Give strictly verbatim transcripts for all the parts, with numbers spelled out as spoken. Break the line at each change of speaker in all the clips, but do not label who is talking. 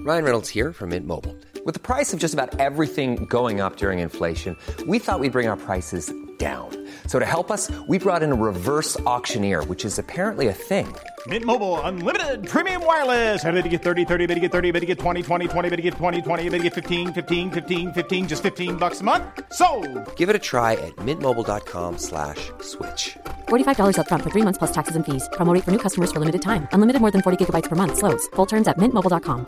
Ryan Reynolds here from Mint Mobile. With the price of just about everything going up during inflation, we thought we'd bring our prices down. So to help us, we brought in a reverse auctioneer, which is apparently a thing.
Mint Mobile Unlimited Premium Wireless. How to get thirty, thirty, how to get thirty, how to get twenty, twenty, twenty, how to get twenty, twenty, how to get fifteen, fifteen, fifteen, fifteen, just fifteen bucks a month? Sold!
Give it a try at mintmobile.com slash switch.
forty-five dollars up front for three months plus taxes and fees. Promo rate for new customers for limited time. Unlimited more than forty gigabytes per month. Slows full terms at mint mobile dot com.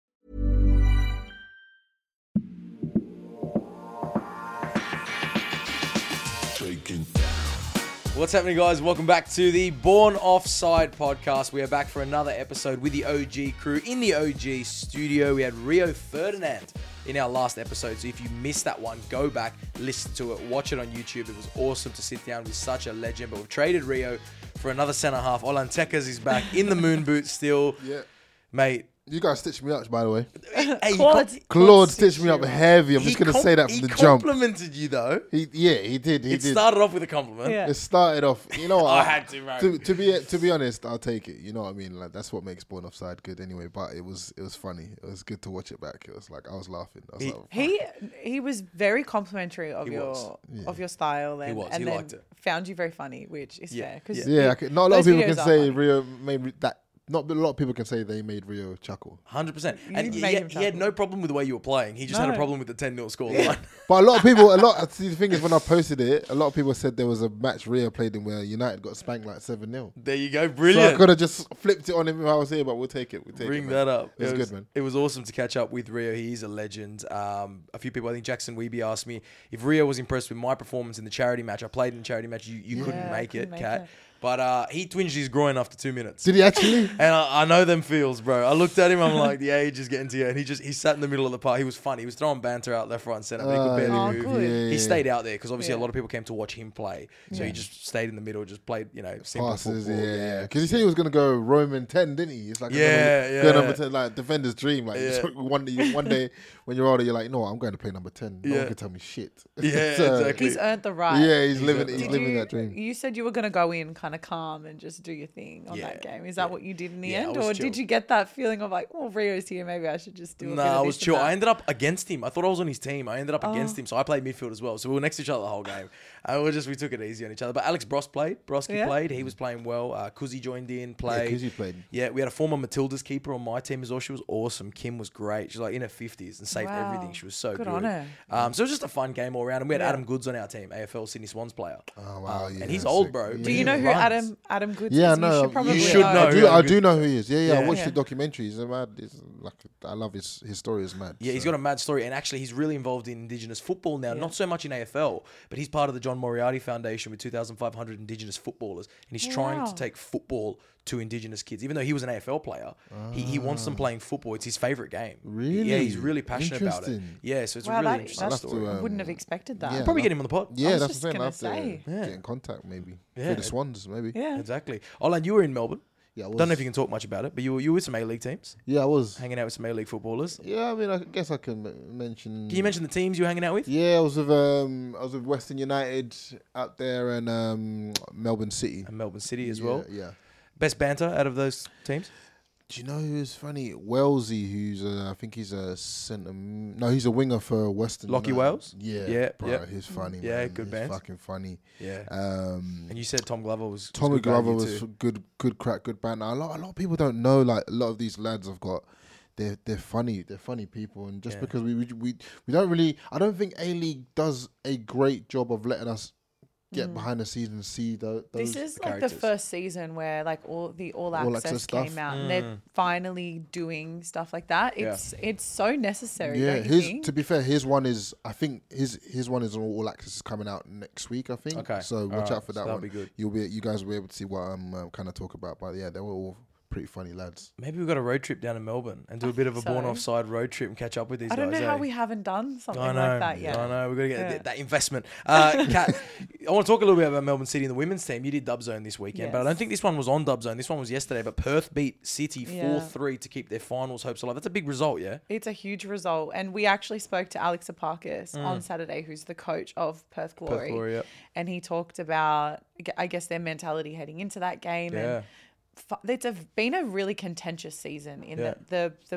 What's happening, guys? Welcome back to the Born Offside podcast. We are back for another episode with the O G crew in the O G studio. We had Rio Ferdinand in our last episode, so if you missed that one, go back, listen to it, watch it on YouTube. It was awesome to sit down with such a legend, but we've traded Rio for another centre half. Olan Tekas is back in the moon boot still.
Yeah.
Mate.
You guys stitched me up, by the way.
Hey,
Claude,
Claude,
Claude stitched me up heavy. I'm
he
just going to
com-
say that from
he
the jump.
He complimented you, though.
He, yeah, he did. He
it
did.
started off with a compliment.
Yeah.
It started off. You know what?
I had to, bro.
To, to be to be honest, I'll take it. You know what I mean? Like that's what makes Born Offside good, anyway. But it was it was funny. It was good to watch it back. It was like I was laughing. I was
He-
like,
He he was very complimentary of
He
your
was.
of your style and,
was.
and
He
then
liked it.
found you very funny, which is
Yeah.
fair. 'Cause
Yeah.
yeah,
you-
I can, not a lot of
those
people can
videos are
say
funny.
Rio made that. Not a lot of people can say they made Rio chuckle.
one hundred percent.
You
And he,
made him
had- he had
chuckle.
no problem with the way you were playing. He just had a
No.
problem with the ten nil scoreline.
But a lot of people, a lot. See, the thing is, when I posted it, a lot of people said there was a match Rio played in where United got spanked like seven nil.
There you go.
So I
Brilliant.
could have just flipped it on him if I was here, but we'll take it. We'll take
Bring
it,
that
man.
up.
It was good, man.
It was awesome to catch up with Rio. He is a legend. Um, a few people, I think Jackson Weeby asked me if Rio was impressed with my performance in the charity match. I played in the charity match. You, you couldn't
Yeah, I
make
couldn't
it,
make
Kat.
it.
But uh, he twinged his groin after two minutes.
Did he actually?
And I, I know them feels, bro. I looked at him, I'm like, the age is getting to you. And he just, he sat in the middle of the park. He was funny. He was throwing banter out left, right, and centre, but he could
Oh,
barely
Oh,
move.
good.
yeah,
He
yeah.
stayed out there because obviously
Yeah.
a lot of people came to watch him play. So he just stayed in the middle, just played, you know, simple
Passes,
football.
yeah. Because he said he was going to go Roman ten, didn't he? It's like
Yeah,
a
yeah.
go number ten, like defender's dream. Like
Yeah.
just one day, one day when you're older, you're like, no, I'm going to play number ten. No
Yeah.
one can tell me shit.
Yeah,
So,
exactly.
He's earned the right.
Yeah, he's living,
Did
he's
Did
living
you,
that dream.
You said you were going to go in kind of calm and just do your thing on
Yeah,
that game. Is that
yeah.
what you did in the
Yeah, I
end,
was
or
chill.
did you get that feeling of like, oh, Rio's here, maybe I should just do a
No,
bit of
I was
this and
chill.
that?
I ended up against him. I thought I was on his team. I ended up
Oh.
against him, so I played midfield as well. So we were next to each other the whole game. And we just we took it easy on each other. But Alex Bros played. Broski
Yeah.
played. He was playing well. Uh, Kuzi joined in, played.
Yeah, Kuzi played.
Yeah, we had a former Matilda's keeper on my team as well. She was awesome. Kim was great. She's like in her fifties and saved
Wow.
everything. She was so good.
Good on her.
Um, so it was just a fun game all around. And we had
Yeah.
Adam Goods on our team, A F L Sydney Swans player.
Oh, wow.
Um,
yeah,
and he's
that's
old,
sick.
bro.
Yeah.
but
Do
he
you know who
runs.
Adam Adam Goods
Yeah,
is?
no,
You should probably
should know.
I do,
who
I
Adam
do know who he is. Yeah, yeah. I
Yeah.
watched
Yeah.
the documentary. He's a mad. He's like, I love his his story is mad.
Yeah, he's
so.
got a mad story, and actually, he's really involved in Indigenous football now. Not so much in A F L, but he's part of the John Moriarty Foundation with two thousand five hundred Indigenous footballers, and he's trying
Wow.
to take football to Indigenous kids. Even though he was an A F L player, he, he wants them playing football. It's his favorite game.
Really?
Yeah, he's really passionate about it.
Interesting.
Yeah, so it's
Wow,
a really
that-
interesting
that's-
story.
to,
I wouldn't
um,
have expected that.
yeah.
Probably get him on the pod.
Yeah,
was
that's
just
the thing.
gonna
I have to
say.
get in contact maybe
Yeah.
for the Swans maybe.
Yeah.
Exactly. Olan, you were in Melbourne.
Yeah, I
Don't know
was.
if you can talk much about it, but you were, you were with some A-League teams,
Yeah, I was.
hanging out with some A-League footballers.
Yeah, I mean, I guess I can m- mention.
Can you mention the teams you were hanging out with?
Yeah, I was with um, I was with Western United out there and um, Melbourne City
And Melbourne City as
yeah,
well.
Yeah.
Best banter out of those teams?
Do you know who's funny? Wellesley, who's uh, I think he's a centre. No, he's a winger for Western.
Lockie
United.
Wales?
Yeah,
Yeah,
bro,
yeah.
he's funny.
Yeah,
man.
good
he's
band.
Fucking funny.
Yeah.
Um,
And you said Tom Glover was, was
Tommy
good value
Glover was
too.
good, good crack, good banter. A lot, a lot of people don't know. Like a lot of these lads have got, they're they're funny. They're funny people, and just
Yeah.
because we, we we we don't really, I don't think A League does a great job of letting us get behind the scenes and see tho- those.
This is like
characters.
the first season where like all the all
All
access,
access
came
stuff.
out and they're finally doing stuff like that.
Yeah.
It's it's so necessary.
Yeah,
don't you
his
think?
to be fair, his one is I think his his one is on all access is coming out next week. I think.
Okay.
So watch
Alright,
out for
so
that
that'll
one.
be good.
You'll be you guys will be able to see what I'm uh, kind of talk about. But yeah, they were all pretty funny lads.
Maybe we've got a road trip down to Melbourne and do a bit of a
think
born
so.
offside road trip and catch up with these
I don't
guys.
know how
eh?
we haven't done something
I know,
like that yet.
I know. We've got to get
Yeah.
th- that investment. Uh, Kat, I want to talk a little bit about Melbourne City and the women's team. You did Dub Zone this weekend, but I
Yes.
don't think this one was on Dub Zone. This one was yesterday. But Perth beat City
Yeah.
four three to keep their finals hopes alive. That's a big result, yeah?
It's a huge result. And we actually spoke to Alex Apakis on Saturday, who's the coach of Perth Glory.
Mm. Glory, yep.
And he talked about, I guess, their mentality heading into that game.
Yeah.
And fu- it's a, been a really contentious season in
Yeah.
that the, the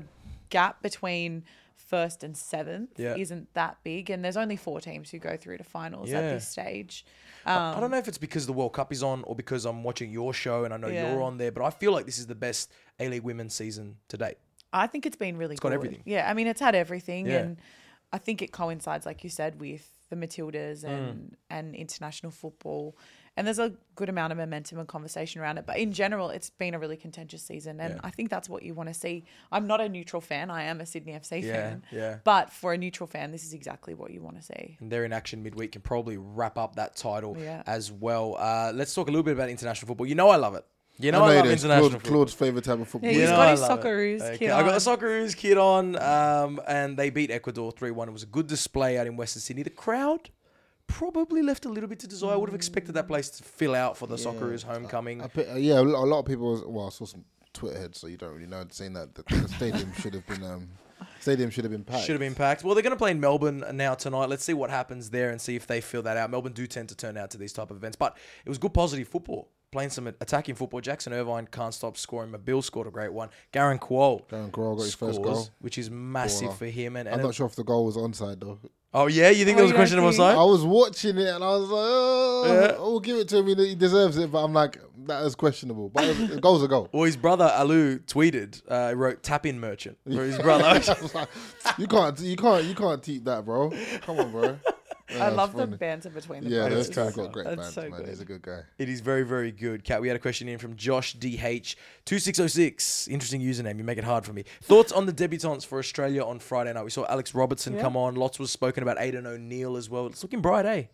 gap between first and seventh
Yeah.
isn't that big, and there's only four teams who go through to finals
Yeah.
at this stage.
I don't know if it's because the World Cup is on or because I'm watching your show and I know
Yeah.
you're on there, but I feel like this is the best A-League women's season to date.
I think it's been really
It's got
good.
everything.
Yeah, I mean, it's had everything,
Yeah.
and I think it coincides, like you said, with the Matildas
Mm.
and and international football. And there's a good amount of momentum and conversation around it. But in general, it's been a really contentious season. And
Yeah.
I think that's what you want to see. I'm not a neutral fan. I am a Sydney F C
Yeah,
fan.
yeah.
But for a neutral fan, this is exactly what you want to see.
And they're in action midweek, can probably wrap up that title
Yeah.
as well. Uh, let's talk a little bit about international football. You know I love it. You know I,
I know
love
it is.
international
Claude,
football.
Claude's favourite type of football.
Yeah,
You
he's
know
got
I
his
love it.
Socceroos
Okay,
kit
I got
on.
the Socceroos kit on, um, and they beat Ecuador three one. It was a good display out in Western Sydney. The crowd probably left a little bit to desire. I would have expected that place to fill out for the Socceroos homecoming.
I pe- yeah, a lo- a lot of people. Well, I saw some Twitter heads, so you don't really know, saying that the, the stadium should have been um, stadium should have been packed.
Should have been packed. Well, they're going to play in Melbourne now tonight. Let's see what happens there and see if they fill that out. Melbourne do tend to turn out to these type of events, but it was good positive football. Playing some attacking football. Jackson Irvine can't stop scoring. Mabil scored a great one. Garen Kuol
Garen Kuol got his first
scores,
goal.
which is massive
Baller.
for him. And, and
I'm
it-
not sure if the goal was onside though.
Oh yeah, you think
Oh,
there was a
you
question of
don't think-
offside?
I was watching it and I was like, oh,
Yeah.
we'll give it to him. He deserves it, but I'm like, that is questionable. But it was, the goal's a goal.
Well, his brother Alu tweeted, uh, he wrote "tap in merchant" for his brother.
I was like, you can't, you can't, you can't teach that, bro. Come on, bro. Yeah,
I
it's
love the
funny.
banter between the
Yeah,
brothers.
those two have got great
That's
bands,
so
man.
good.
He's a good guy.
It is very, very good. Kat, we had a question in from Josh D H two six oh six. Interesting username. You make it hard for me. Thoughts on the debutantes for Australia on Friday night? We saw Alex Robertson
Yeah.
come on. Lots was spoken about Aidan O'Neill as well. It's looking bright, eh?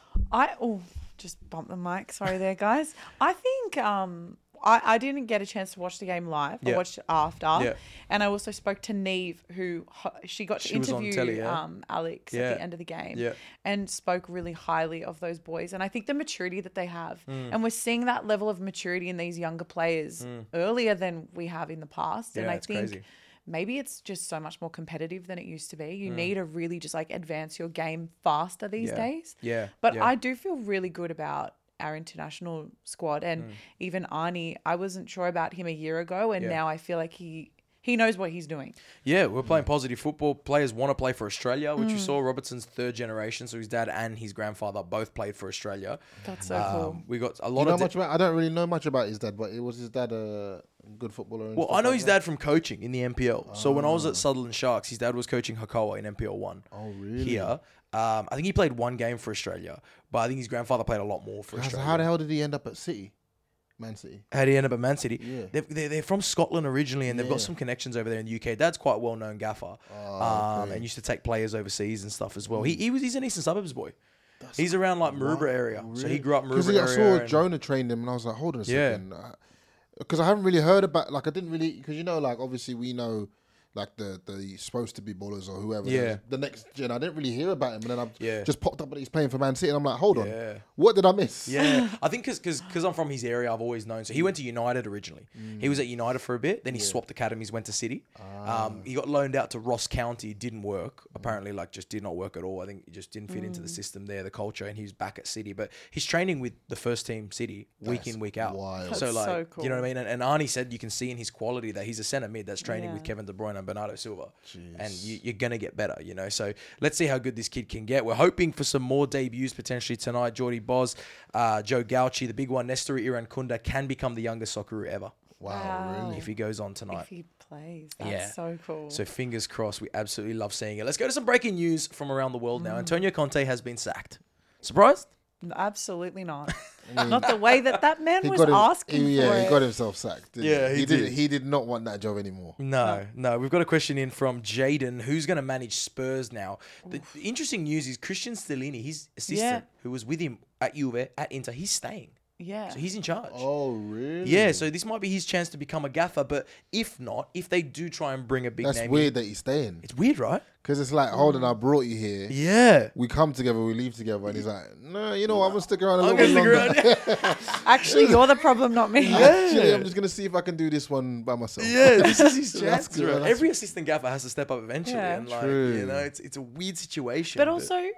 I oh, just bumped the mic. Sorry there, guys. I think um, I, I didn't get a chance to watch the game live.
Yeah.
I watched it after.
Yeah.
And I also spoke to Neve, who ho- she got to
She was on
interview
telly, yeah?
um, Alex
Yeah.
at the end of the game
Yeah.
and spoke really highly of those boys. And I think the maturity that they have.
Mm.
And we're seeing that level of maturity in these younger players earlier than we have in the past. and
Yeah,
I
it's
think
crazy.
maybe it's just so much more competitive than it used to be.
Mm.
You need to really just like advance your game faster these
Yeah.
days.
Yeah,
But
yeah.
I do feel really good about our international squad. And
Mm.
even Arnie, I wasn't sure about him a year ago. And
Yeah.
now I feel like he he knows what he's doing.
Yeah, we're playing positive football. Players want to play for Australia, which you
Mm.
saw. Robertson's third generation, so his dad and his grandfather both played for Australia.
That's so cool.
Um, we got a
Do
lot
you know
of. de-
much about? I don't really know much about his dad, but it was his dad a good footballer. And
Well,
stuff
I know
like
his
that?
dad from coaching in the N P L. So when I was at Sutherland Sharks, his dad was coaching Hakoah in N P L one.
Oh, really?
Here, um, I think he played one game for Australia, but I think his grandfather played a lot more for
How,
Australia.
how the hell did he end up at City, Man City?
How did he end up at Man City?
Yeah.
They're, they're, they're from Scotland originally, and they've got
Yeah.
some connections over there in the U K. Dad's quite a well-known gaffer,
Oh,
um,
okay.
and used to take players overseas and stuff as well. He, he was he's an Eastern Suburbs boy. He's around like Maroubra area, so he grew up
Because
Maroubra
I
area.
saw
and-
Jonah trained him, and I was like, hold on a
Yeah.
second. Because I haven't really heard about, like, I didn't really, because you know, like, obviously we know, like, the the supposed to be ballers or whoever.
Yeah.
The next gen, I didn't really hear about him, and then I've
Yeah.
just popped up that he's playing for Man City, and I'm like, hold on,
Yeah.
what did I miss?
Yeah, I think because I'm from his area, I've always known. So he went to United originally. He was at United for a bit. Then he swapped academies, went to City. Um, he got loaned out to Ross County. Didn't work. Apparently, like just did not work at all. I think he just didn't fit into the system there, the culture, and he's back at City. But he's training with the first team City week
That's
in, week out.
wild.
So
That's
like,
so cool.
you know what I mean? And, and Arnie said you can see in his quality that he's a centre mid that's training
Yeah.
with Kevin De Bruyne and Bernardo Silva. And you, you're gonna get better, you know. So let's see how good this kid can get. We're hoping for some more debuts potentially tonight. Geordie Boz, uh, Joe Gauchi, the big one, Nestor Irankunda can become the youngest Socceroo ever
Wow,
Wow.
really?
if he goes on tonight.
If he plays, that's
Yeah.
so cool.
So fingers crossed. We absolutely love seeing it. Let's go to some breaking news from around the world
Mm.
now. Antonio Conte has been sacked. Surprised?
Absolutely not. Not the way that that man
He
was
got him,
asking
he,
for
yeah,
it.
he got himself sacked. Didn't
Yeah,
he,
he
he
did.
did. He did not want that job anymore.
No, no. We've got a question in from Jaden. Who's going to manage Spurs now? The, the interesting news is Christian Stellini, his assistant, who was with him at Juve, at Inter, he's staying.
Yeah.
So he's in charge.
Oh, really?
Yeah, so this might be his chance to become a gaffer. But if not, if they do try and bring a big
That's
name
weird
in,
that he's staying.
it's weird, right?
Because it's like, hold on, I brought you here.
Yeah.
We come together, we leave together, and he's like, no, you know what, I'm gonna stick around a
I'm
little
going
bit
to stick
longer.
around.
Actually, you're the problem, not me.
Actually, I'm just gonna see if I can do this one by myself.
Yeah, this is his
That's
chance.
good,
right?
that's-
Every assistant gaffer has to step up eventually,
Yeah.
and like
True.
you know, it's it's a weird situation.
But also,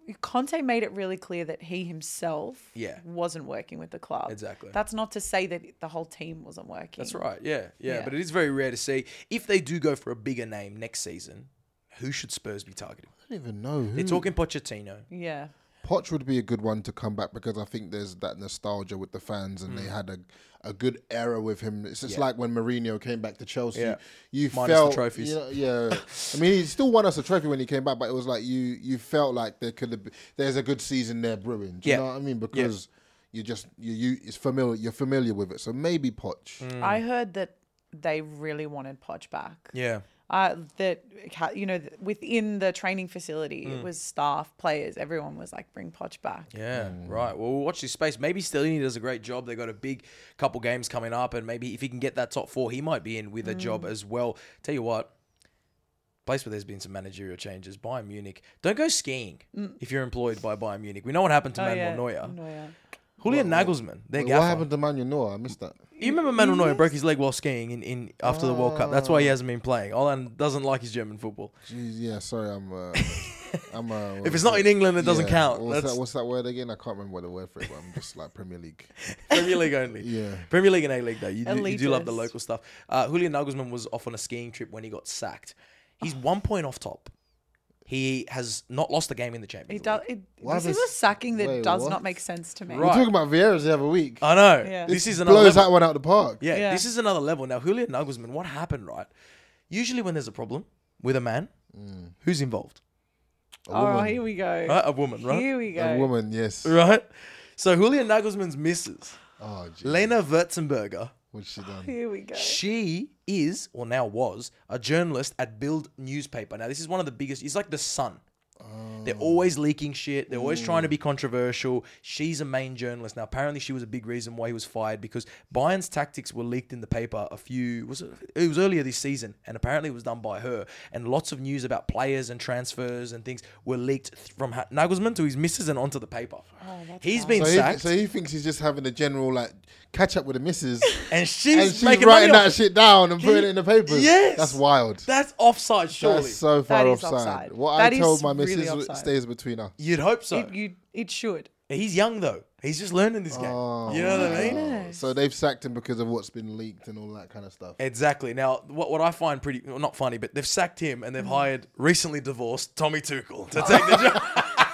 Conte made it really clear that he himself
Yeah.
wasn't working with the club.
Exactly.
That's not to say that the whole team wasn't working.
That's right. Yeah, yeah,
Yeah.
But it is very rare to see. If they do go for a bigger name next season, who should Spurs be targeting?
I don't even know. Who.
They're talking Pochettino.
Yeah.
Poch would be a good one to come back because I think there's that nostalgia with the fans and
Mm.
they had a, a good era with him. It's just
Yeah.
like when Mourinho came back to Chelsea.
Yeah.
You
Minus the
felt
trophies.
you know, yeah. I mean, he still won us a trophy when he came back, but it was like you you felt like there could have been, there's a good season there brewing. Do you
Yeah.
know what I mean? Because you just you you it's familiar you're familiar with it. So maybe Poch.
Mm.
I heard that they really wanted Poch back.
Yeah.
Uh, that, you know, within the training facility,
Mm.
it was staff, players, everyone was like, bring Poch back.
Yeah, right. Well, we'll watch this space. Maybe Stellini does a great job. They've got a big couple games coming up, and maybe if he can get that top four, he might be in with a job as well. Tell you what, place where there's been some managerial changes, Bayern Munich. Don't go skiing if you're employed by Bayern Munich. We know what happened to
Oh,
Manuel
yeah.
Neuer.
Neuer.
Julian Nagelsmann, their
Wait,
gaffer.
what happened to Manuel Neuer? I missed that.
You remember Manuel Neuer broke his leg while skiing in, in after the World Cup. That's why he hasn't been playing. Olan doesn't like his German football.
Jeez, yeah, sorry, I'm. Uh, I'm. Uh,
If it's not in England, it doesn't
yeah,
count.
What's
That's
that, what's that word again? I can't remember what the word for it, but I'm just like Premier League.
Premier League only.
Yeah.
Premier League and A-League, though. You do, you do love the
Elitist.
local stuff. Uh, Julian Nagelsmann was off on a skiing trip when he got sacked. He's one point off top. He has not lost a game in the Champions
It does,
League.
it,
What
this is
happens-
a sacking that
wait,
does
what?
not make sense to me.
Right.
We're talking about Vieira the other week.
I know.
Yeah.
This is another
Blows
level.
that one out the park.
Yeah,
Yeah.
this is another level. Now, Julian Nagelsmann, what happened, right? Usually when there's a problem with a man, who's involved?
Oh,
woman.
here we go.
Right? A woman, right?
Here we go.
A woman, yes.
Right? So Julian Nagelsmann's missus,
Oh, gee.
Lena Wurzenberger,
What's she done?
Here we go.
she is, or now was, a journalist at Bild newspaper. Now, this is one of the biggest, it's like the Sun. They're always leaking shit. They're always trying to be controversial. She's a main journalist. Now, apparently she was a big reason why he was fired because Bayern's tactics were leaked in the paper a few, was it, it was earlier this season, and apparently it was done by her. And lots of news about players and transfers and things were leaked from Ha- Nagelsmann to his missus and onto the paper. He's been
So he,
sacked,
so he thinks he's just having a general like catch up with the missus,
and she's,
and she's
making
writing
money
that
off it.
shit down and putting it in the papers.
Yes.
That's wild.
That's offside, surely.
That's so far
That is
offside.
offside.
What
That
I
is
told my
really
missus
offside.
stays between us.
You'd hope so.
It, you, it should.
He's young though. He's just learning this game.
Oh,
you know what I mean?
Yes.
So they've sacked him because of what's been leaked and all that kind of stuff.
Exactly. Now, what what I find pretty well, not funny, but they've sacked him and they've hired recently divorced Tommy Tuchel to take the job.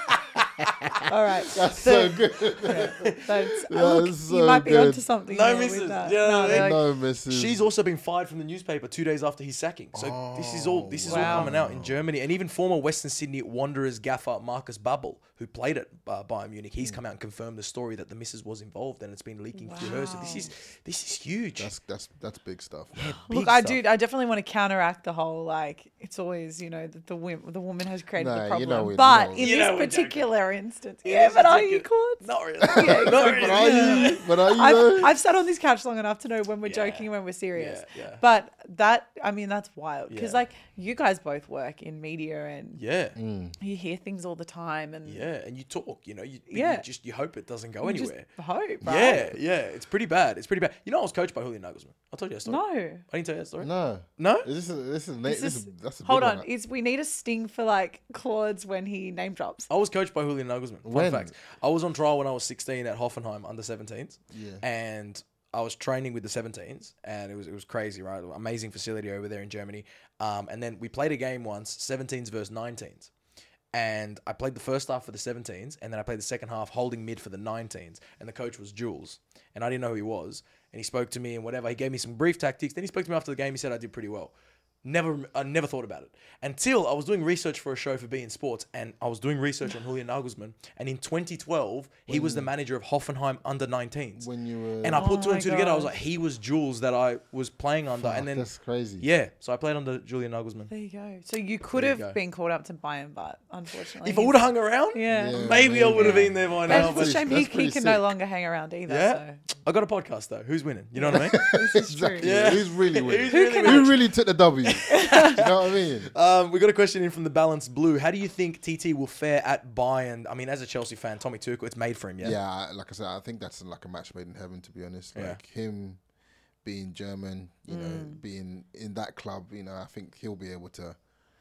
All right.
That's so good.
That's, look,
That's so
you might be
good.
onto something.
No
there with
misses.
that.
Yeah,
no,
they-
they're like,
No, missus
She's also been fired from the newspaper two days after his sacking. So this is all this is
Wow.
all coming out in Germany. And even former Western Sydney Wanderers gaffer Marcus Babbel, who played at uh, Bayern Munich, he's come out and confirmed the story that the missus was involved and it's been leaking through her. So this is this is huge.
That's that's that's big stuff.
Big
Look, I
stuff.
do. I definitely want to counteract the whole like it's always you know that the wom- the woman has created
Nah,
the
you
problem.
know we- you
but
know
in
You
this
know we're joking.
particular instance,
In
yeah,
this
but are you
particular-
caught?
Not really. Not really.
But are you? But are you?
I've,
though?
I've sat on this couch long enough to know when we're
Yeah.
joking and when we're serious.
Yeah, yeah.
But that, I mean, that's wild because
Yeah.
like you guys both work in media and
Yeah.
you hear things all the time and
Yeah. And you talk, you know, you, but
Yeah.
you just you hope it doesn't go
you just
anywhere.
hope, right?
Yeah, yeah. It's pretty bad. It's pretty bad. You know, I was coached by Julian Nagelsmann. I told you that story.
No.
I didn't tell you that story.
no.
No?
This is this is
This
this
is-
is that's a
hold
big
on.
one.
Is we need a sting for like Claude's when he name drops.
I was coached by Julian Nagelsmann. Fun
When?
fact. I was on trial when I was sixteen at Hoffenheim under seventeens.
Yeah.
And I was training with the seventeens and it was it was crazy, right? Amazing facility over there in Germany. Um, and then we played a game once, seventeens versus nineteens. And I played the first half for the seventeens and then I played the second half holding mid for the nineteens. And the coach was Jules. And I didn't know who he was. And he spoke to me and whatever. He gave me some brief tactics. Then he spoke to me after the game. He said I did pretty well. Never, I never thought about it until I was doing research for a show for B in Sports, and I was doing research on Julian Nagelsmann. And in twenty twelve, he was the manager of Hoffenheim under nineteens.
When you were,
And I put
Oh
two
my
and two together. I was
gosh.
like, he was Jules that I was playing under,
Fuck,
and then
that's crazy.
yeah, so I played under Julian Nagelsmann.
There you go. So you could
There you
have
go.
been called up to Bayern, but unfortunately,
If I would have hung around,
yeah.
Yeah.
maybe I would have
Yeah.
been there by
But
now.
it's
But
a shame
that's
he, he
pretty
can
sick.
no longer hang around either.
yeah, I got a podcast though. Who's winning? You know what I mean?
So this is true.
Exactly.
Yeah.
Who's really winning?
Who's really
can
winning?
Who really took the W? Do you know what I mean?
Um, we got a question in from the Balanced Blue. How do you think T T will fare at Bayern? I mean, as a Chelsea fan, Tommy Tuchel, it's made for him, yeah?
Yeah, I- like I said, I think that's like a match made in heaven. To be honest,
Yeah.
like him being German, you know,
Mm.
being in that club, you know, I think he'll be able to.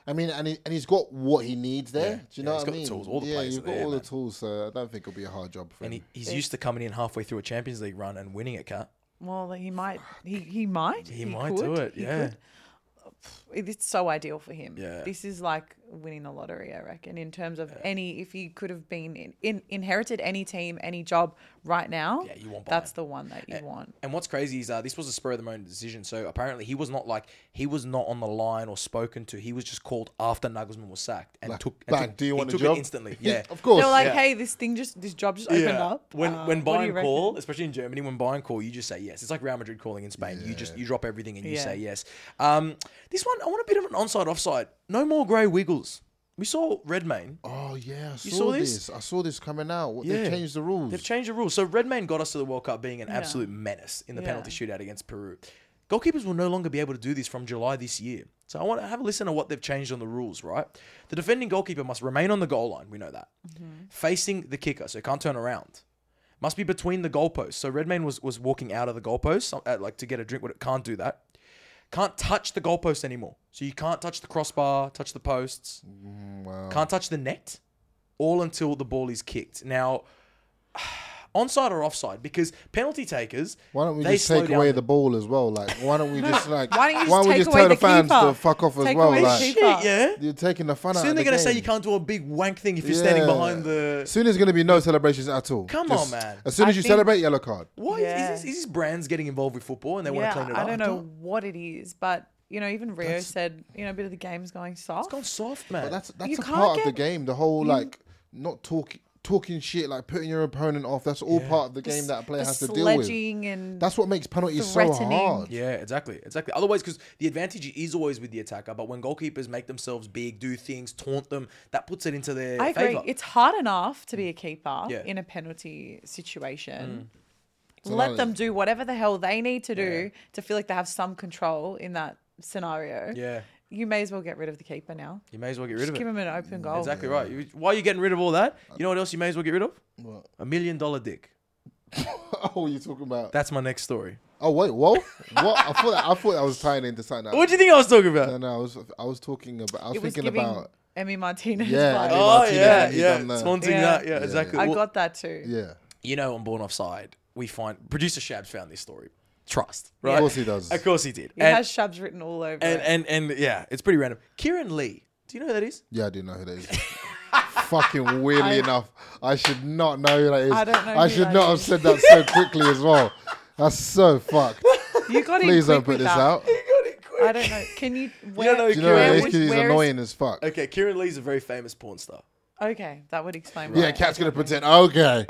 I mean, and he, and he's got what he needs there.
Yeah,
Do you
yeah,
know
he's
what
got
I
the
mean?
tools, all the
yeah,
players
he's
are
got
there,
all
man.
the tools. So I don't think it'll be a hard job for
And
him.
he, he's used to coming in halfway through a Champions League run and winning it, Kat.
Well, he might. He he might.
He might
could,
do it,
he
yeah.
could. It's so ideal for him.
Yeah.
This is like winning the lottery, I reckon, in terms of any, if he could have been in, in inherited any team, any job right now,
Yeah, you want
that's
Bayern.
the one that you want.
And what's crazy is uh, this was a spur of the moment decision. So apparently he was not like he was not on the line or spoken to. He was just called after Nagelsmann was sacked and
Like,
took. And
bang,
took-
do you
he
want a
took
job?
it instantly? Yeah,
Of course.
They were like,
yeah.
hey, this thing just, this job just opened up.
When
Uh,
when
what do you
Bayern
reckon?
call, especially in Germany, when Bayern call, you just say yes. It's like Real Madrid calling in Spain. You just you drop everything and you
Yeah.
say yes. Um, this one I want a bit of an onside offside. No more grey wiggles. We saw Redmayne.
Oh yeah, I saw,
saw
this?
this?
I saw this coming out. What,
Yeah.
They've changed the rules.
They've changed the rules. So Redmayne got us to the World Cup being an
Yeah.
absolute menace in the
Yeah.
penalty shootout against Peru. Goalkeepers will no longer be able to do this from July this year. So I want to have a listen to what they've changed on the rules, right? The defending goalkeeper must remain on the goal line. We know that. Facing the kicker, so he can't turn around. Must be between the goalposts. So Redmayne was, was walking out of the goalposts, uh, like to get a drink, but it can't do that. Can't touch the goalpost anymore. So you can't touch the crossbar, touch the posts.
wow.
Can't touch the net. All until the ball is kicked. Now, onside or offside? Because penalty takers,
Why don't we
they
just
slow
take
down
away
the-
the ball as well? Like, why don't we just like?
Why don't you just
we
take
just
away
tell
the
the fans
keeper?
to fuck off as
Take
well?
away the
Like,
keeper.
Shit, yeah.
you're taking the fun out
Soon
of
they're
the
going to say
game.
you can't do a big wank thing if you're standing
Yeah.
behind the...
Soon there's going to be no celebrations at all.
Come
Just-
on, man.
As soon
I
as you
think-
celebrate, yellow card.
Why
Yeah.
is, this, is this brands getting involved with football and they want
Yeah,
to clean it
I
up?
don't know what it is, but you know, even Rio said, you know, a bit of the game's going soft.
It's gone soft, man.
But that's that's
You
a
can't
part of the
get-
game. The whole like not talking talking shit, like putting your opponent off. That's all part of the game that a player
the
has to deal with.
sledging and
That's what makes penalties so
threatening.
hard.
Yeah, exactly, exactly. Otherwise, because the advantage is always with the attacker, but when goalkeepers make themselves big, do things, taunt them, that puts it into their
I agree.
favour.
It's hard enough to be a keeper
Yeah.
in a penalty situation.
So
Let
now-
them do whatever the hell they need to do
Yeah.
to feel like they have some control in that scenario.
Yeah,
You may as well get rid of the keeper now.
you may as well get rid
Just
of
give
it.
him an open goal.
Exactly right. You- Why are you getting rid of all that? You know what else you may as well get rid of?
What?
A million dollar dick.
Oh, you're talking about?
That's my next story.
Oh wait, whoa, what? I thought that, I thought that was tying into something.
What do you think I was talking
No,
about?
no, I was I was talking about. I was
It was
thinking
giving
about.
Emmy Martinez
Yeah,
vibes.
Emmy
Oh
Martinez
yeah,
when he
yeah,
done the-
taunting
Yeah.
that. Yeah,
Yeah,
exactly.
I
Well,
got that too.
Yeah,
you know, on Born Offside, we find producer Shabs found this story. Trust,
Yeah.
right?
of course he does.
Of course he did.
It
and,
has Shabs written all over
and,
it.
and and yeah, it's pretty random. Kieran Lee. Do you know who that is?
Yeah, I do know who that is. Fucking weirdly enough, I should not know who that is.
I don't know
I
who
should
that
not have
is.
said that so quickly as well. That's so fucked.
You got in
Please
quick
don't put
with
this
that.
out.
I don't know. Can you? Where,
don't know
Do you know who
where
it is?
would-
Because he's
where is-
annoying as fuck.
Okay, Kieran Lee's a very famous porn star.
Okay, that would explain.
Yeah,
why.
Cat's gonna pretend. Okay.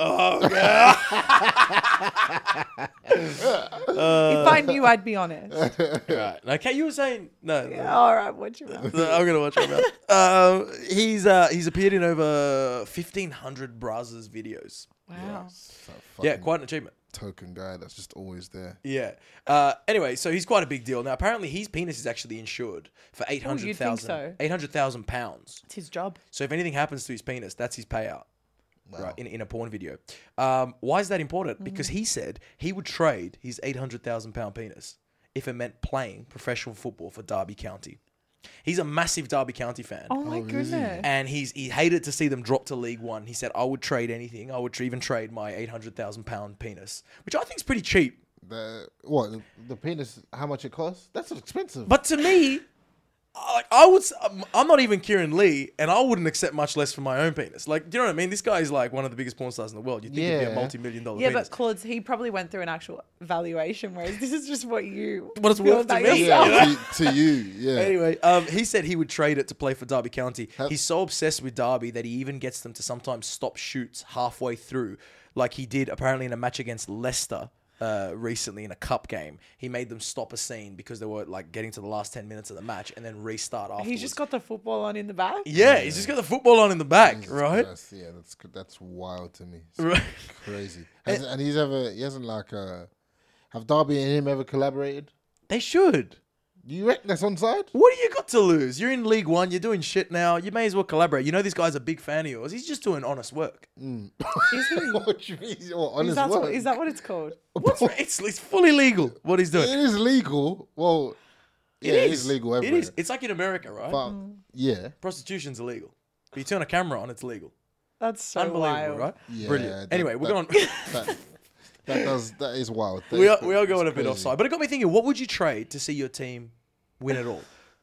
If I knew, I'd be honest.
Right. Okay, you were saying no. no.
All right, watch your mouth.
No, I'm gonna watch it. Um, he's uh, he's appeared in over fifteen hundred Brazzers videos.
Wow.
So
Yeah,
fucking
quite an achievement.
token guy that's just always there.
Yeah. Uh, anyway, so he's quite a big deal. Now, apparently, his penis is actually insured for eight hundred
you'd think
thousand
so.
eight hundred thousand pounds.
It's his job.
So if anything happens to his penis, that's his payout. Right, in, in a porn video. Um, why is that important? Because he said he would trade his eight hundred thousand pound penis if it meant playing professional football for Derby County. He's a massive Derby County fan.
Oh my goodness.
And he's he hated to see them drop to League One. He said, I would trade anything. I would tr- even trade my eight hundred thousand pound penis, which I think is pretty cheap.
The what? The, the penis? How much it costs? That's expensive.
But to me, I, I would. s- I'm- I'm not even Kieran Lee, and I wouldn't accept much less for my own penis. Like, do you know what I mean? This guy is like one of the biggest porn stars in the world. You'd think he'd be a
Yeah.
multi-million dollar
Yeah,
penis.
but Claude's, he probably went through an actual valuation, whereas this is just what you
What it's
feel
worth to
about
me.
yourself.
yeah, to, to you, yeah.
Anyway, um, he said he would trade it to play for Derby County.
How-
He's so obsessed with Derby that he even gets them to sometimes stop shoots halfway through, like he did apparently in a match against Leicester uh, recently in a cup game. He made them stop a scene because they were like getting to the last ten minutes of the match and then restart afterwards.
He's just got the football on in the back.
yeah, he's just got the football on in the back,
Jesus
right?
Christ, yeah, that's that's wild to me. It's
Right.
crazy. Has, and he's ever he hasn't like uh, have Derby and him ever collaborated?
They should.
Do you reckon that's on side?
What do you got to lose? You're in League One. You're doing shit now. You may as well collaborate. You know this guy's a big fan of yours. He's just doing honest work.
Is he?
What do you mean? What, honest
Is that,
work?
what, is that what it's called?
What's it's, it's fully legal what he's doing.
It is legal. Well, Yeah, it is legal
It
everywhere.
is. It's like in America, right?
But yeah,
Prostitution's illegal. But you turn a camera on, it's legal.
That's so
Unbelievable,
wild.
right?
yeah.
Brilliant.
that-
Anyway, we're
that-
going.
That, that does that is wild. That
we
is
are we are going a
it's
bit
crazy.
offside, but it got me thinking. What would you trade to see your team win it all?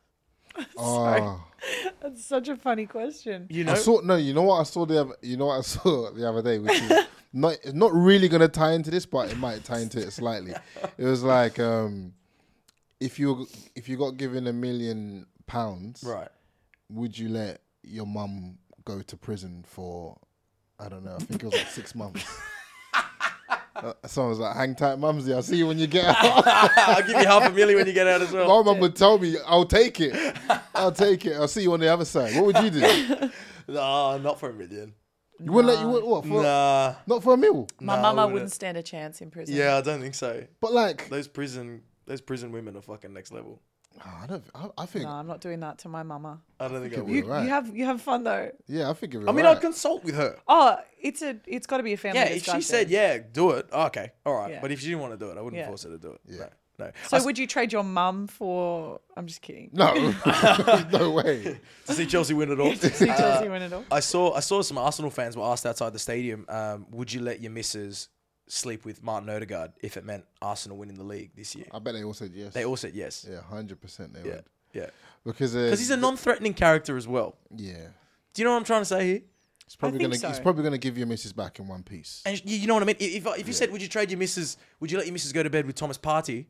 Oh.
That's such a funny question.
You know,
I saw no. You know what I saw the other. You know what I saw the other day, which is not it's not really gonna tie into this, but it might tie into it slightly. It was like um, if you if you got given a million pounds,
right?
would you let your mum go to prison for? I don't know. I think it was like six months. Uh, someone was like, "Hang tight, mumsy. I'll see you when you get out."
I'll give you half a million when you get out as well.
My mum would tell me, "I'll take it. I'll take it. I'll see you on the other side." What would you do?
No, not for a million.
You wouldn't let you would- what? For,
Nah.
Not for a meal.
My
No, I
mama
wouldn't.
wouldn't stand a chance in prison.
Yeah, I don't think so.
But like,
Those prison, those prison women are fucking next level.
oh, I don't. I, I think.
No, I'm not doing that to my mama.
I don't think I
Could
would.
be
You,
right.
you have you have fun though.
Yeah, I think.
I mean, I'd consult with her.
Oh, it's a it's got to be a family
Yeah, if
discussion.
she said, yeah, do it, okay, all right.
Yeah.
But if she didn't want to do it, I wouldn't
Yeah.
force her to do it.
Yeah.
No, no.
So
I s-
would you trade your mum for? I'm just kidding.
No, no way.
to see Chelsea win it all?
See Chelsea win it all.
I saw I saw some Arsenal fans were asked outside the stadium, um, would you let your missus sleep with Martin Odegaard if it meant Arsenal winning the league this year?
I bet they all said yes.
They all said yes.
Yeah, hundred percent they
Yeah,
would.
yeah.
Because uh,
Because he's a non-threatening character as well.
yeah,
Do you know what I'm trying to say here?
he's probably
think
gonna
so.
he's probably gonna give your missus back in one piece.
And you, you know what I mean? If if you said, would you trade your missus? Would you let your missus go to bed with Thomas Partey?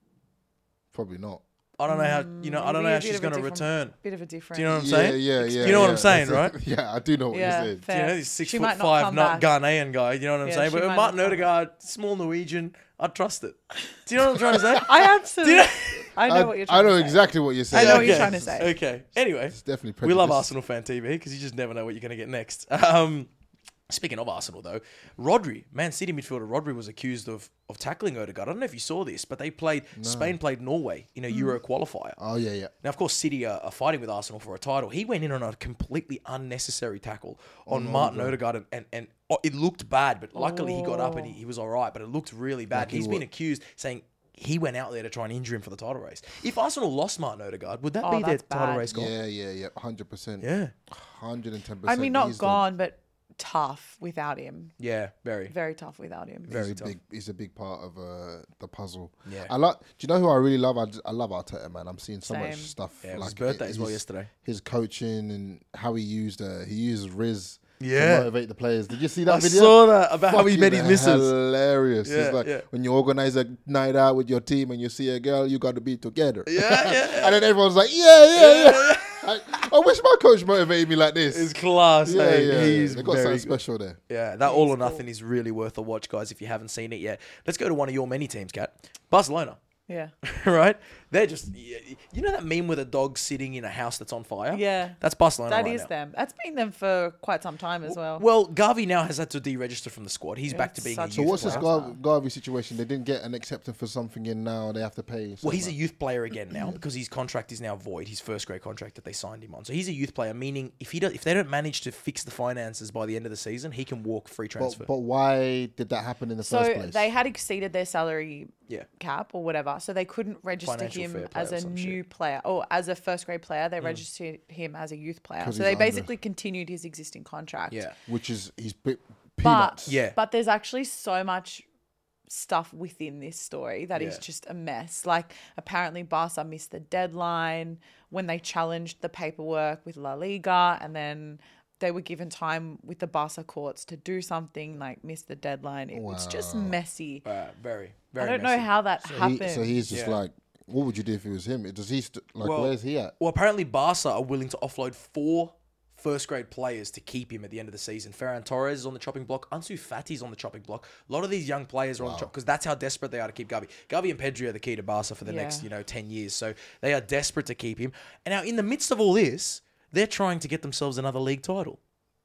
Probably not.
I don't know how you know. I don't
Maybe
know
a
how
bit
she's
of a
going to
different-
return.
Bit of a different.
Do you know what I'm
yeah,
saying?
yeah, yeah.
You know what
yeah.
I'm saying,
That's-
right?
Yeah, I do know what
Yeah,
you're saying.
Do you
fair.
know, he's six
She
foot
might not
five,
come
not
back.
Ghanaian guy. You know what I'm
Yeah,
saying?
she
But
might
Martin
not come
Odegaard, small Norwegian, I'd trust it. Do you know what I'm trying to say?
I absolutely.
Do you know-
I know
I,
what you're
I
trying
know
to say.
exactly what you're
I
saying.
know what you're
Okay.
trying to say.
Okay. Anyway,
It's definitely
we love
prejudice.
Arsenal Fan T V because you just never know what you're going to get next. Um, speaking of Arsenal, though, Rodri, Man City midfielder Rodri was accused of of tackling Odegaard. I don't know if you saw this, but they played Spain played Norway in a Euro qualifier.
Oh yeah, yeah.
Now, of course, City are, are fighting with Arsenal for a title. He went in on a completely unnecessary tackle on Martin Odegaard, and, and, and oh, it looked bad, but luckily he got up and he, he was all right, but it looked really bad.
Like he
He's been
wa-
accused saying he went out there to try and injure him for the title race. If Arsenal lost Martin Odegaard, would that
Oh,
be their
that's
title
bad.
race gone?
Yeah, yeah, yeah. Hundred percent.
Yeah.
Hundred and ten
I
percent.
mean, not gone, but tough without him.
Yeah, very.
Very tough without him.
Very
He's a
tough.
big. He's a big part of uh, the puzzle.
Yeah.
I like. Do you know who I really love? I, just, I love Arteta, man. I'm seeing so much
Same.
stuff.
Yeah, it was
like
his birthday as well
his-
yesterday.
His coaching and how he used. Uh, he used Riz.
Yeah.
To motivate the players. Did you see that
I
video?
saw that about how he
Fucking
met his missus.
Hilarious.
Yeah,
it's like
yeah.
when you organize a night out with your team and you see a girl, you got to be together.
Yeah, yeah, yeah.
And then everyone's like, yeah, yeah, yeah. I, I wish my coach motivated me like this.
It's class.
yeah,
hey.
yeah.
He's
They got
very
something
good.
special there.
Yeah, that All or Nothing is really worth a watch, guys, if you haven't seen it yet. Let's go to one of your many teams, Kat. Barcelona,
Yeah.
right? They're just, you know that meme with a dog sitting in a house that's on fire?
Yeah.
That's Barcelona
That
right
is
now.
them. That's been them for quite some time as well.
Well, Gavi now has had to deregister from the squad. He's
Yeah,
back to
it's
being a
such
youth
So what's this
player.
Gar- Garvey situation? They didn't get an acceptance for something in now. They have to pay.
Well, he's a
something.
youth player again now because his contract is now void. His first grade contract that they signed him on. So he's a youth player, meaning if he does, if they don't manage to fix the finances by the end of the season, he can walk free transfer.
But, but why did that happen in the
So
first place?
they had exceeded their salary
Yeah.
cap or whatever, so they couldn't register
Financial fair
him
play
as
or
a
some
new
shit.
player or as a first grade player. They registered him as a youth player,
'Cause
so
he's
they
under.
basically continued his existing contract.
yeah.
Which is he's pe-
but
peanuts.
Yeah.
but there's actually so much stuff within this story that is
Yeah.
just a mess. Like apparently Barca missed the deadline when they challenged the paperwork with La Liga, and then they were given time with the Barca courts to do something, like miss the deadline. It- It's just messy.
Uh, very,
I
very
don't
messy.
know how that
He-
happened.
so he's just
Yeah.
like, what would you do if it was him? Does he st- like?
Well-
where's he at?
Well, apparently Barca are willing to offload four first grade players to keep him at the end of the season. Ferran Torres is on the chopping block. Ansu Fati's on the chopping block. A lot of these young players are on the chop because that's how desperate they are to keep Gavi. Gavi and Pedri are the key to Barca for the
Yeah.
next, you know, ten years. So they are desperate to keep him. And now in the midst of all this, they're trying to get themselves another league title.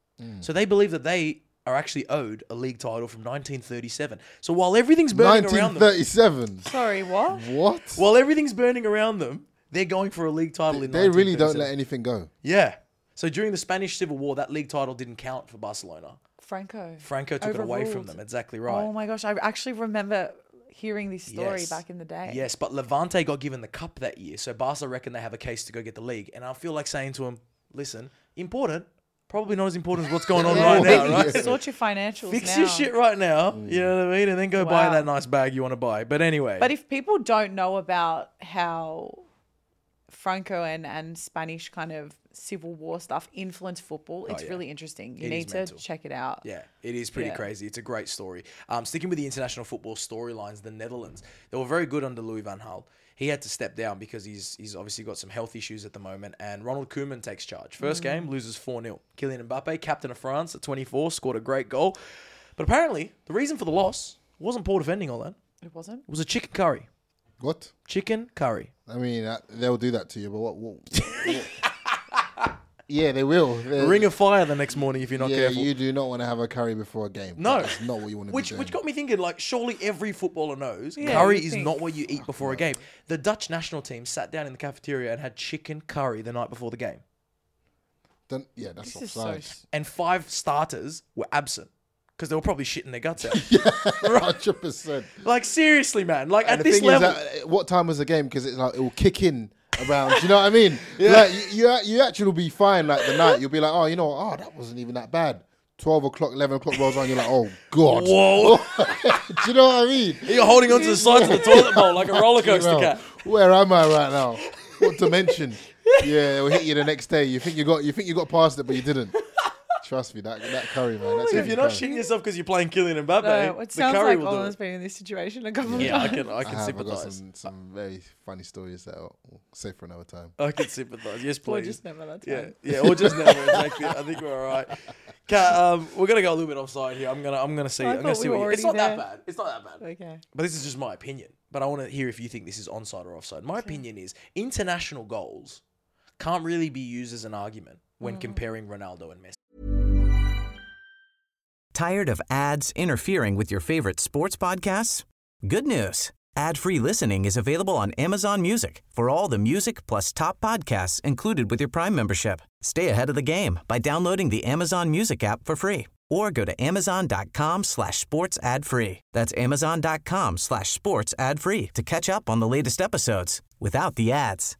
So they believe that they are actually owed a league title from nineteen thirty-seven. So while everything's burning
nineteen
around them,
thirty-seven.
Sorry, what?
What?
while everything's burning around them, they're going for a league title in
They really don't
nineteen thirty-seven.
let anything go.
Yeah. So during the Spanish Civil War, that league title didn't count for Barcelona.
Franco.
Franco took it away from
Overruled.
them. Exactly right.
Oh my gosh, I actually remember hearing this story
Yes.
back in the day.
Yes, but Levante got given the cup that year, so Barca reckon they have a case to go get the league. And I feel like saying to him, listen, important, probably not as important as what's going on
Yeah,
right now, right?
Sort your financials
Fix
now.
your shit right now, you know what I mean? And then go buy
Wow.
that nice bag you want to buy. But anyway.
But if people don't know about how Franco and, and Spanish kind of civil war stuff influence football, it's
yeah.
really interesting. You
It is
need to
mental.
check it out.
Yeah, it is pretty
Yeah.
crazy. It's a great story. Um, sticking with the international football storylines, the Netherlands, they were very good under Louis van Gaal. He had to step down because he's he's obviously got some health issues at the moment. And Ronald Koeman takes charge. First game, loses four nil. Kylian Mbappe, captain of France at twenty-four, scored a great goal. But apparently, the reason for the loss wasn't poor defending all that.
It wasn't?
It was a chicken curry.
What?
Chicken curry.
I mean, uh, they'll do that to you, but what? what, what yeah, they will. They're-
Ring of fire the next morning if you're not
yeah,
careful.
you do not want to have a curry before a game.
No.
That's not what you want to
Which
be doing.
which got me thinking, like, surely every footballer knows
Yeah,
curry
you'd
is
think.
not what you eat before a game. The Dutch national team sat down in the cafeteria and had chicken curry the night before the game.
Then, yeah, that's
This is so...
offside.
s-
And five starters were absent because they were probably shitting their guts out.
one hundred percent.
Like, seriously, man. Like,
And
at
the
this
thing
level.
is that, uh, what time was the game? Because it's like it will kick in around. Do you know what I mean? Like you, you, you actually will be fine. Like the night, you'll be like, oh, you know, what? oh, that wasn't even that bad. Twelve o'clock, eleven o'clock rolls on. You're like, oh god.
Whoa.
Do you know what I mean?
You're holding onto the sides of the toilet bowl like a roller coaster
Well,
cat.
where am I right now? What dimension? Yeah, it will hit you the next day. You think you got, you think you got past it, but you didn't. Trust me, that that curry, man. That's
If you're not
curry.
shitting yourself because you're playing Kylian Mbappe,
No, it
the
sounds
curry
like
will do
Owen's
it.
been in this situation a couple of
Yeah, I
times.
can, I
I
can
have I got
sympathise.
some, some very funny stories that I'll say for another time.
I can sympathise. Yes,
Or
please.
just never that
Yeah,
time.
yeah, or just never. Exactly. I think we're all right. Kat, um, we're gonna go a little bit offside here. I'm gonna, I'm gonna see.
I
I'm gonna
thought
see
we
what
were
you, it's not
already
that
there.
bad. It's not that bad.
Okay.
But this is just my opinion. But I want to hear if you think this is onside or offside. My opinion is international goals can't really be used as an argument when comparing Ronaldo and Messi.
Tired of ads interfering with your favorite sports podcasts? Good news. Ad-free listening is available on Amazon Music for all the music plus top podcasts included with your Prime membership. Stay ahead of the game by downloading the Amazon Music app for free or go to amazon.com slash sports ad free. That's amazon.com slash sports ad free to catch up on the latest episodes without the ads.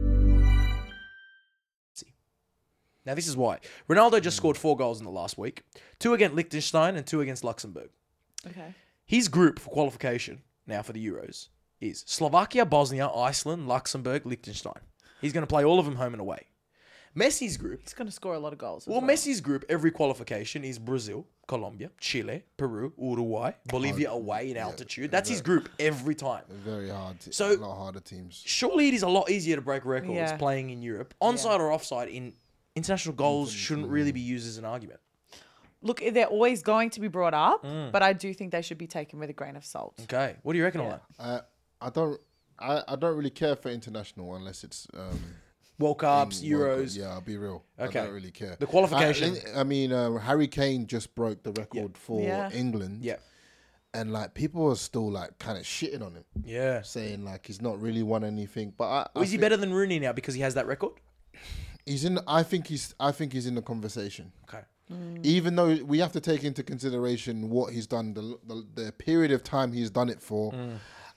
Now, this is why. Ronaldo just scored four goals in the last week. Two against Liechtenstein and two against Luxembourg.
Okay.
His group for qualification now for the Euros is Slovakia, Bosnia, Iceland, Luxembourg, Liechtenstein. He's going to play all of them home and away. Messi's group,
He's going to score a lot of goals. as
well, Messi's group, every qualification is Brazil, Colombia, Chile, Peru, Uruguay, Bolivia away in altitude. That's his group every time.
Very hard. To,
So-
a lot harder teams.
Surely it is a lot easier to break records
Yeah.
playing in Europe. Onside or offside in international goals shouldn't really be used as an argument.
Look, they're always going to be brought up,
Mm.
but I do think they should be taken with a grain of salt.
Okay, what do you reckon on
Yeah.
that?
Uh, I don't. I, I don't really care for international unless it's um,
World Cups,
in World Cup.
Euros.
Yeah, I'll be real.
Okay.
I don't really care.
The qualification.
I, I mean, uh, Harry Kane just broke the record for
Yeah.
England.
Yeah,
And like people are still like kind of shitting on him,
yeah.
saying like he's not really won anything. But I, I
Well, is he
think
better than Rooney now because he has that record?
He's in. I think he's. I think he's in the conversation.
Okay.
Even though we have to take into consideration what he's done, the the, the period of time he's done it for,
Mm.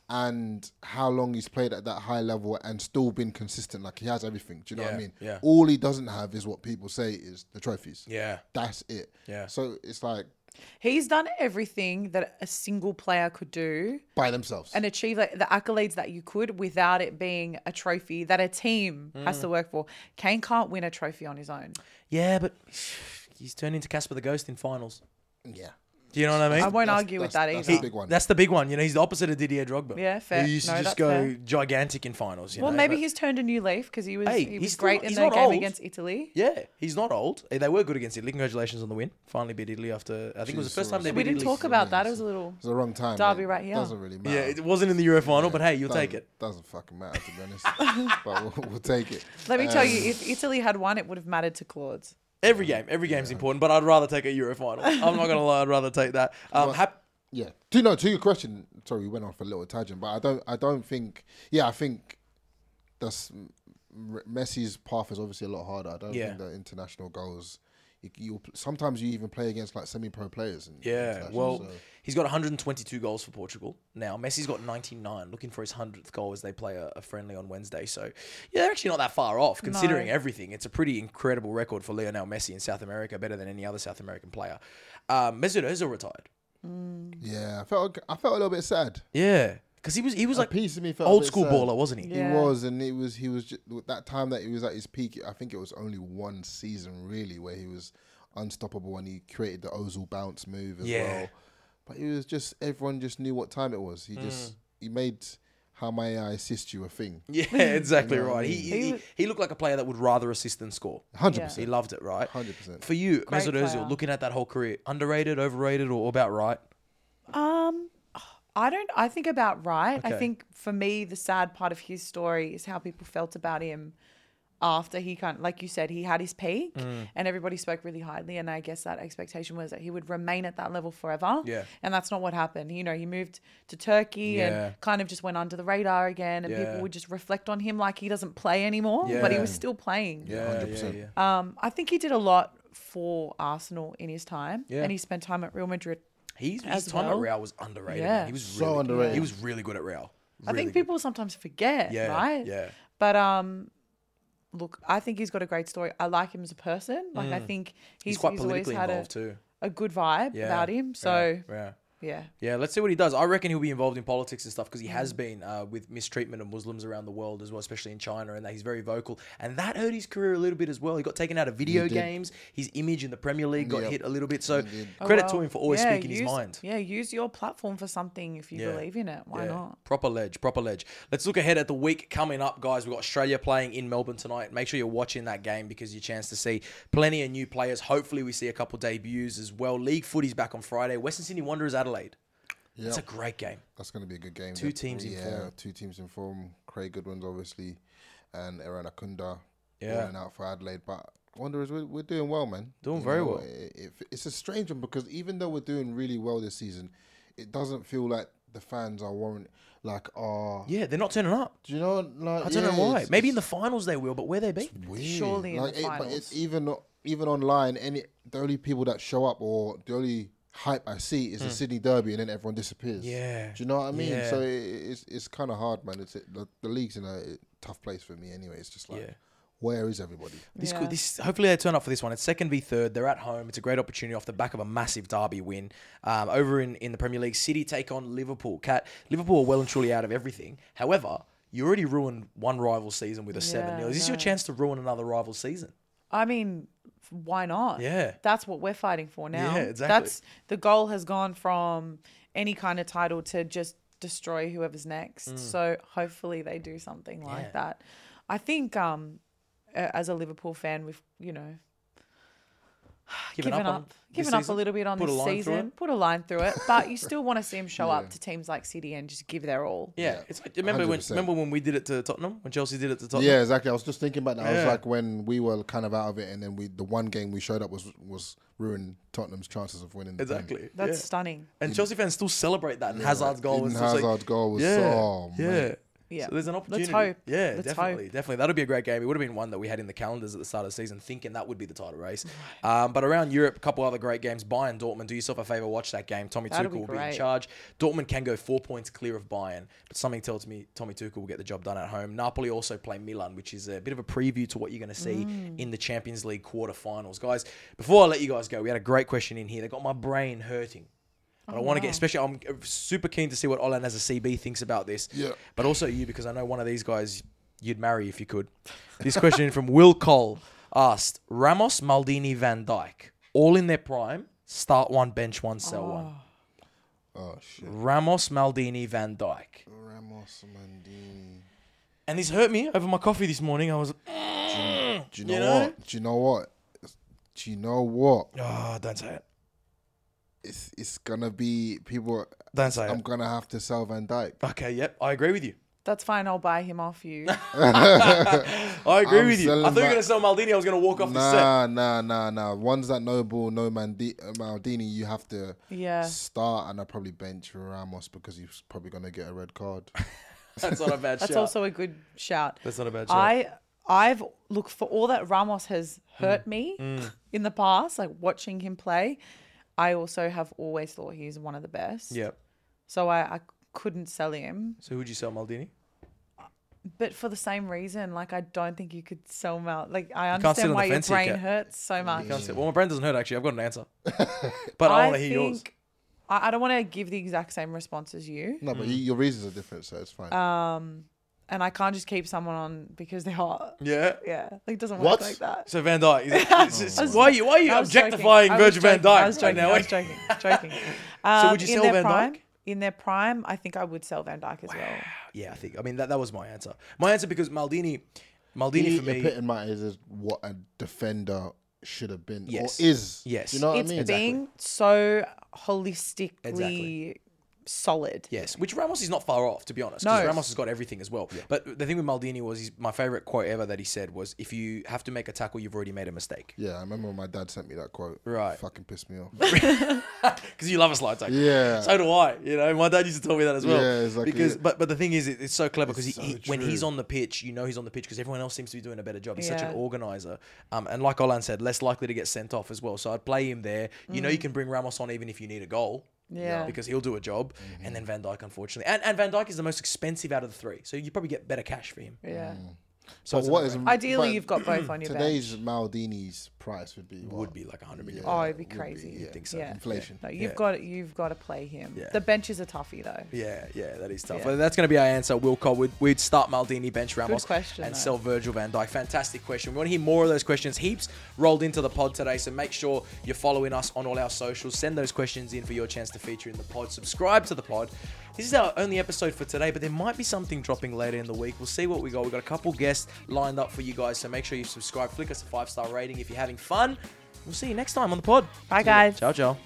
and how long he's played at that high level and still been consistent. Like he has everything. Do you know what I
Yeah,
mean?
yeah.
All he doesn't have is what people say is the trophies.
Yeah.
That's it.
Yeah.
So it's like
He's done everything that a single player could do
by themselves.
and achieve like, the accolades that you could without it being a trophy that a team has
Mm.
to work for. Kane can't win a trophy on his own.
Yeah, but he's turned into Casper the Ghost in finals.
yeah.
Do you know what I mean?
I won't
That's-
argue with
that's-
that
that's
either.
a big one.
That's the big one. You know, he's the opposite of Didier Drogba.
Yeah, fair.
Who used to
No,
just
that's
go
fair.
gigantic in finals. You
Well,
know?
maybe
but-
he's turned a new leaf because he was
Hey,
he
he's
was
still-
great in
he's
the
not
game
old.
against Italy.
Yeah, he's not old. Eh, They were good against Italy. Congratulations on the win. Finally beat Italy after, I think it was the
Jeez,
first time they
We
beat
didn't
Italy.
talk about that. It was a little
It's the wrong time.
Derby
mate.
right here.
Doesn't really matter.
Yeah, it wasn't in the Euro final, but hey, you'll
doesn't,
take it.
Doesn't fucking matter to be honest. but we'll, we'll take it.
Let me tell
Um,
you, if Italy had won, it would have mattered to Claude's.
Every game, every game's important, but I'd rather take a Euro final. I'm not gonna lie, I'd rather take that. Um, hap-
Yeah. To no, to your question. Sorry, we went off a little tangent, but I don't. I don't think. Yeah, I think that's M- Messi's path is obviously a lot harder. I don't
Yeah.
think the international goals you, you sometimes you even play against like semi-pro players. And
Yeah,
and
well,
so.
he's got one hundred twenty-two goals for Portugal now. Messi's got ninety-nine, looking for his hundredth goal as they play a, a friendly on Wednesday. So, yeah, they're actually not that far off, considering
No.
everything. It's a pretty incredible record for Lionel Messi in South America, better than any other South American player. Um, Mesut Ozil retired.
Yeah, I felt I felt a little bit sad.
Yeah, because he was he was
A
like
piece of me felt a
old
bit
school
sad.
baller, wasn't he?
Yeah.
He was, and it was he was just, that time that he was at his peak. I think it was only one season really where he was unstoppable and he created the Ozil bounce move as
Yeah.
well. But he was just everyone just knew what time it was. He just he made how may I assist you a thing.
Yeah, exactly
You know what I
right. He,
mean?
he,
He
he
was-
he looked like a player that would rather assist than score.
Hundred
Yeah.
He
percent,
loved it, right?
hundred percent.
For you,
Great
Mesut Ozil,
player.
looking at that whole career, underrated, overrated, or about right?
Um, I don't. I think about right. I
Okay.
think for me, the sad part of his story is how people felt about him after he kind of, like you said, he had his peak,
Mm.
and everybody spoke really highly. And I guess that expectation was that he would remain at that level forever.
Yeah.
And that's not what happened. You know, he moved to Turkey
Yeah.
and kind of just went under the radar again, and
Yeah.
people would just reflect on him like he doesn't play anymore, but he
Yeah.
was still playing.
Yeah,
hundred
yeah,
percent.
yeah.
Um, I think he did a lot for Arsenal in his time,
Yeah.
and he spent time at Real Madrid.
He's, his
As
time
well.
at Real was underrated.
Yeah.
Man. He was
So
really,
underrated.
He was really good at Real.
I
Really
think
good.
people sometimes forget,
Yeah,
right?
yeah.
But um, look, I think he's got a great story. I like him as a person. Like I think he's,
He's quite
he's always
politically
had a,
involved too.
a good vibe
Yeah,
about him. So
yeah, yeah.
yeah,
Yeah, let's see what he does. I reckon he'll be involved in politics and stuff because he
Mm.
has been uh, with mistreatment of Muslims around the world as well, especially in China, and that he's very vocal. And that hurt his career a little bit as well. He got taken out of video
He did.
games. His image in the Premier League got
Yep.
hit a little bit. So
He did.
Oh,
credit to
well,
him for always
yeah,
speaking his
use-
mind.
Yeah, use your platform for something if you
Yeah.
believe in it. Why
Yeah.
not?
Proper ledge, proper ledge. Let's look ahead at the week coming up, guys. We've got Australia playing in Melbourne tonight. Make sure you're watching that game because your chance to see plenty of new players. Hopefully we see a couple debuts as well. League footy's back on Friday. Western Sydney Wanderers Adelaide. That's a
Yep.
great game.
That's going to be a good game.
Two teams in
yeah,
form.
two teams in form. Craig Goodwin's obviously, and Aaron Akunda
Yeah.
rolling out for Adelaide. But Wanderers, we're, we're doing well, man.
Doing
You
very
know,
well.
It, it, it's a strange one because even though we're doing really well this season, it doesn't feel like the fans are warrant like are.
Yeah, they're not turning up.
Do you know? Like
I don't
yeah,
know why.
it's-
Maybe in the
it's
finals they will, but where they be?
weird.
Surely in
like
the
it, but
finals.
it's even even online. Any the only people that show up or the only hype I see is the Sydney Derby, and then everyone disappears.
Hmm. Yeah.
Do you know what I mean?
Yeah.
So it, it's it's kind of hard, man. It's the, the league's in a tough place for me anyway. It's just like,
Yeah.
where is everybody?
This
Yeah.
could, this hopefully they turn up for this one. It's second v third. They're at home. It's a great opportunity off the back of a massive derby win. Um, over in, in the Premier League, City take on Liverpool. Cat Liverpool are well and truly out of everything. However, you already ruined one rival season with a seven
Yeah,
nil. Is this
I
your
know.
chance to ruin another rival season?
I mean, f- why not?
Yeah.
That's what we're fighting for now.
Yeah, exactly.
That's the goal has gone from any kind of title to just destroy whoever's next. So hopefully they do something like
Mm. Yeah.
that. I think um a- as a Liverpool fan, we've, you know,
Giving
given
up,
up,
on this
given up a
season?
little bit on
Put a
this
line through
season.
it?
Put a line through it, but you still want to see them show up to teams like City and just give their all.
Yeah,
Yeah,
it's like, remember when
one hundred percent.
remember when we did it to Tottenham when Chelsea did it to Tottenham.
Yeah, exactly. I was just thinking about that. I was
Yeah.
like when we were kind of out of it, and then we the one game we showed up was was ruined Tottenham's chances of winning. The Prem.
exactly.
That's
yeah.
stunning.
And Chelsea fans still celebrate that. And Hazard's goal was
Eden
just like-
Hazard's goal was
yeah,
so
yeah.
mate.
Yeah.
So there's an
Let's
opportunity.
hope.
Yeah,
Let's
definitely,
hope.
definitely. That'll be a great game. It would have been one that we had in the calendars at the start of the season, thinking that would be the title race. Um, but around Europe, a couple other great games. Bayern, Dortmund. Do yourself a favour, watch that game. Tommy
That'll
Tuchel
be
will be in
great.
charge. Dortmund can go four points clear of Bayern, but something tells me Tommy Tuchel will get the job done at home. Napoli also play Milan, which is a bit of a preview to what you're going to see
Mm.
in the Champions League quarterfinals, guys. Before I let you guys go, we had a great question in here. They got my brain hurting. But I want to get, especially, I'm super keen to see what Olan as a C B thinks about this.
Yeah.
But also you, because I know one of these guys you'd marry if you could. This question from Will Cole asked, Ramos, Maldini, Van Dijk, all in their prime, start one, bench one, sell one.
Oh shit.
Ramos, Maldini, Van Dijk.
Ramos, Maldini.
And this hurt me over my coffee this morning. I was,
Do you know,
You know?
what? Do you know what? Do you know what?
oh, don't say it.
It's it's gonna be people.
Don't say
I'm
it.
gonna have to sell Van Dijk.
Okay, yep, I agree with you.
That's fine. I'll buy him off you.
I agree
I'm
with you. I
selling
thought you were
my-
going to sell Maldini. I was going to walk off the set.
Nah, nah, nah, nah. Ones that no ball, no Mandi- uh, Maldini, you have to
Yeah.
start, and I probably bench Ramos because he's probably gonna get a red card.
That's not a bad
That's
shout.
also a good shout.
That's not a bad shout.
I I've looked for all that Ramos has hurt
Mm.
me in the past, like watching him play. I also have always thought he's one of the best.
Yep.
So I, I couldn't sell him.
So who'd you sell, Maldini?
But for the same reason, like I don't think you could sell him out. Like I
can't sit
understand
on
why
the
your
fence here,
brain
Kat.
hurts so much.
You can't say, well, my brain doesn't hurt, actually. I've got an answer. But I,
I
want to hear yours.
think I, I don't want to give the exact same response as you.
No, but you, your reasons are different, so it's fine.
Um, and I can't just keep someone on because they're hot.
Yeah.
Yeah, like it doesn't
What?
work like that.
So Van Dijk. Is it, it's- it's- why are you, why are you
I was
objectifying
joking. I was
Virgil van
joking.
Dijk
I was joking.
right now?
I was joking. joking. Um,
would you
in
sell
their
Van
prime,
Dijk?
In their prime, I think I would sell Van Dijk as well.
Yeah, I think. I mean, that, that was my answer. My answer because Maldini, Maldini
he
for me.
epitomizes what a defender should have been
Yes.
or is.
Yes.
You know what
It's
I mean?
being so holistically
Exactly.
solid.
Yes, which Ramos is not far off, to be honest. Because
No.
Ramos has got everything as well. But the thing with Maldini was, he's, my favorite quote ever that he said was, if you have to make a tackle, you've already made a mistake.
Yeah, I remember when my dad sent me that quote.
Right.
Fucking pissed me off.
Because you love a slide tackle.
Yeah.
So do I. You know, my dad used to tell me that as well.
Yeah, exactly.
Because, but but the thing is, it, it's so clever because
It's
he, he,
so
when he's
true.
on the pitch, you know he's on the pitch because everyone else seems to be doing a better job. He's such an
Yeah.
organizer, um, and like Olan said, less likely to get sent off as well. So I'd play him there. You
Mm.
know, you can bring Ramos on even if you need a goal.
Yeah.
Because he'll do a job,
Mm-hmm.
and then Van Dijk, unfortunately, and and Van Dijk is the most expensive out of the three, so you probably get better cash for him.
Yeah.
So
But
it's a
what is
no-brainer.
Ideally,
but
you've got both on your
today's
bench.
Maldini's price would be what?
would be like a hundred million.
Oh, it'd be
would be,
crazy.
yeah.
I think so.
Yeah.
Inflation.
No, you've
Yeah.
got you've got to play him.
Yeah.
The bench is a toughie though.
Yeah, yeah, that is tough.
Yeah.
Well, that's going to be our answer. Wilco, we'd, we'd start Maldini, bench Ramos,
question,
and
though.
sell Virgil van Dijk. Fantastic question. We want to hear more of those questions. Heaps rolled into the pod today, so make sure you're following us on all our socials. Send those questions in for your chance to feature in the pod. Subscribe to the pod. This is our only episode for today, but there might be something dropping later in the week. We'll see what we got. We've got a couple guests lined up for you guys, so make sure you subscribe. Flick us a five-star rating if you're having fun. We'll see you next time on the pod.
Bye, guys.
Ciao, ciao.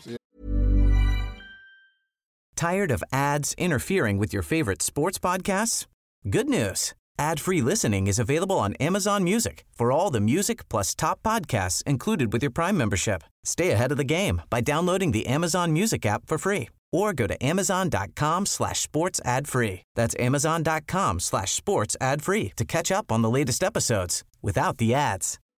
Tired of ads interfering with your favorite sports podcasts? Good news. Ad-free listening is available on Amazon Music for all the music plus top podcasts included with your Prime membership. Stay ahead of the game by downloading the Amazon Music app for free or go to amazon.com slash sports ad free. That's amazon.com slash sports ad free to catch up on the latest episodes without the ads.